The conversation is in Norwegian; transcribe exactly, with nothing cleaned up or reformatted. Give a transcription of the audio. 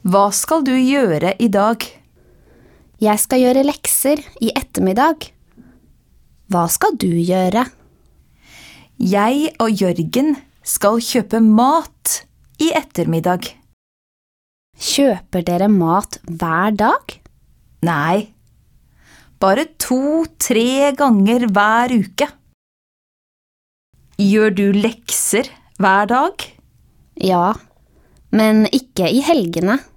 Hva skal du gjøre i dag? Jeg skal gjøre lekser i ettermiddag. Hva skal du gjøre? Jeg og Jørgen skal kjøpe mat i ettermiddag. Kjøper dere mat hver dag? Nei, bare to-tre ganger hver uke. Gjør du lekser hver dag? Ja, men ikke i helgene.